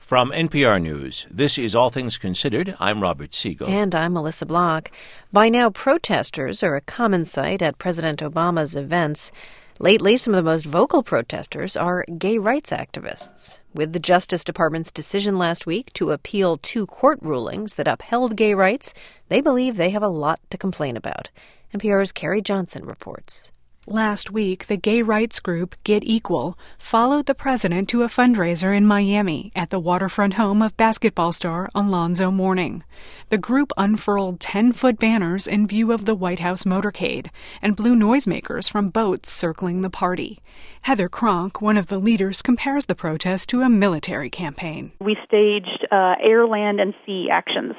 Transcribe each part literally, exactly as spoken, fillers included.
From N P R News, this is All Things Considered. I'm Robert Siegel. And I'm Melissa Block. By now, protesters are a common sight at President Obama's events. Lately, some of the most vocal protesters are gay rights activists. With the Justice Department's decision last week to appeal two court rulings that upheld gay rights, they believe they have a lot to complain about. N P R's Carrie Johnson reports. Last week, the gay rights group Get Equal followed the president to a fundraiser in Miami at the waterfront home of basketball star Alonzo Mourning. The group unfurled ten-foot banners in view of the White House motorcade and blew noisemakers from boats circling the party. Heather Cronk, one of the leaders, compares the protest to a military campaign. We staged uh, air, land, and sea actions.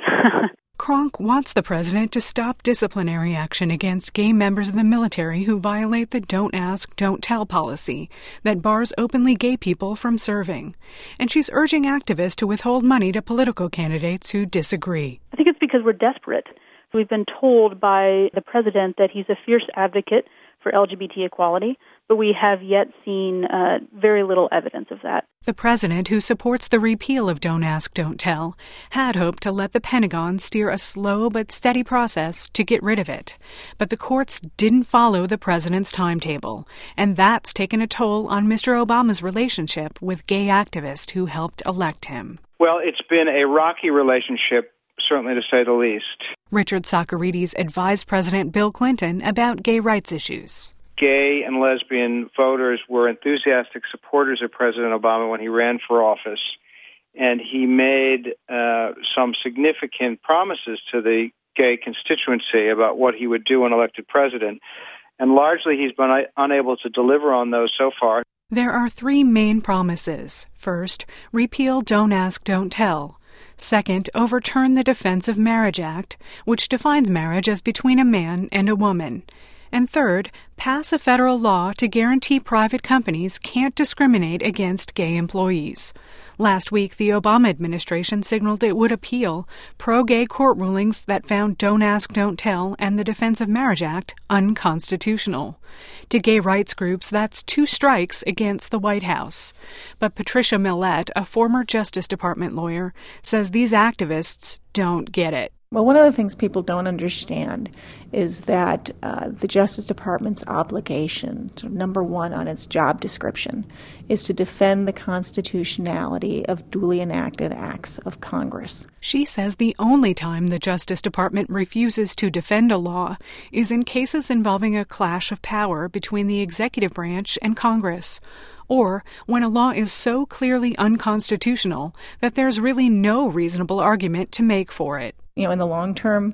Cronk wants the president to stop disciplinary action against gay members of the military who violate the Don't Ask, Don't Tell policy that bars openly gay people from serving. And she's urging activists to withhold money to political candidates who disagree. I think it's because we're desperate. We've been told by the president that he's a fierce advocate for L G B T equality, but we have yet seen uh, very little evidence of that. The president, who supports the repeal of Don't Ask, Don't Tell, had hoped to let the Pentagon steer a slow but steady process to get rid of it. But the courts didn't follow the president's timetable, and that's taken a toll on Mister Obama's relationship with gay activists who helped elect him. Well, it's been a rocky relationship, certainly to say the least. Richard Socarides advised President Bill Clinton about gay rights issues. Gay and lesbian voters were enthusiastic supporters of President Obama when he ran for office, and he made uh, some significant promises to the gay constituency about what he would do when elected president, and largely he's been uh, unable to deliver on those so far. There are three main promises. First, repeal Don't Ask, Don't Tell. Second, overturn the Defense of Marriage Act, which defines marriage as between a man and a woman. And third, pass a federal law to guarantee private companies can't discriminate against gay employees. Last week, the Obama administration signaled it would appeal pro-gay court rulings that found Don't Ask, Don't Tell and the Defense of Marriage Act unconstitutional. To gay rights groups, that's two strikes against the White House. But Patricia Millett, a former Justice Department lawyer, says these activists don't get it. Well, one of the things people don't understand is that uh, the Justice Department's obligation, so number one on its job description, is to defend the constitutionality of duly enacted acts of Congress. She says the only time the Justice Department refuses to defend a law is in cases involving a clash of power between the executive branch and Congress, or when a law is so clearly unconstitutional that there's really no reasonable argument to make for it. You know, in the long term,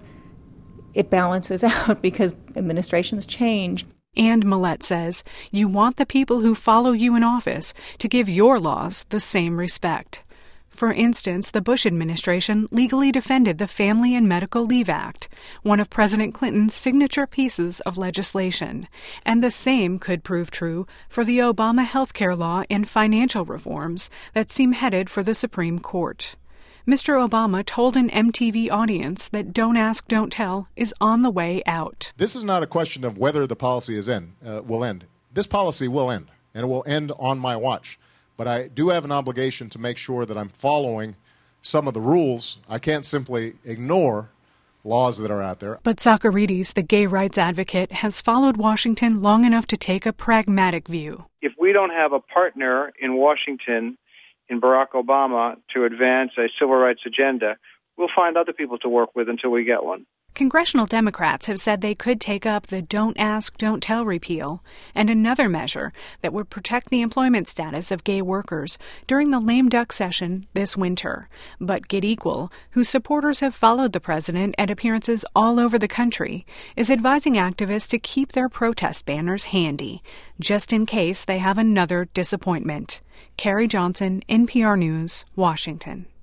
it balances out because administrations change. And Millett says you want the people who follow you in office to give your laws the same respect. For instance, the Bush administration legally defended the Family and Medical Leave Act, one of President Clinton's signature pieces of legislation. And the same could prove true for the Obama health care law and financial reforms that seem headed for the Supreme Court. Mister Obama told an M T V audience that Don't Ask, Don't Tell is on the way out. This is not a question of whether the policy is in, uh, will end. This policy will end, and it will end on my watch. But I do have an obligation to make sure that I'm following some of the rules. I can't simply ignore laws that are out there. But Socarides, the gay rights advocate, has followed Washington long enough to take a pragmatic view. If we don't have a partner in Washington, in Barack Obama, to advance a civil rights agenda, we'll find other people to work with until we get one. Congressional Democrats have said they could take up the Don't Ask, Don't Tell repeal and another measure that would protect the employment status of gay workers during the lame duck session this winter. But Get Equal, whose supporters have followed the president at appearances all over the country, is advising activists to keep their protest banners handy, just in case they have another disappointment. Carrie Johnson, N P R News, Washington.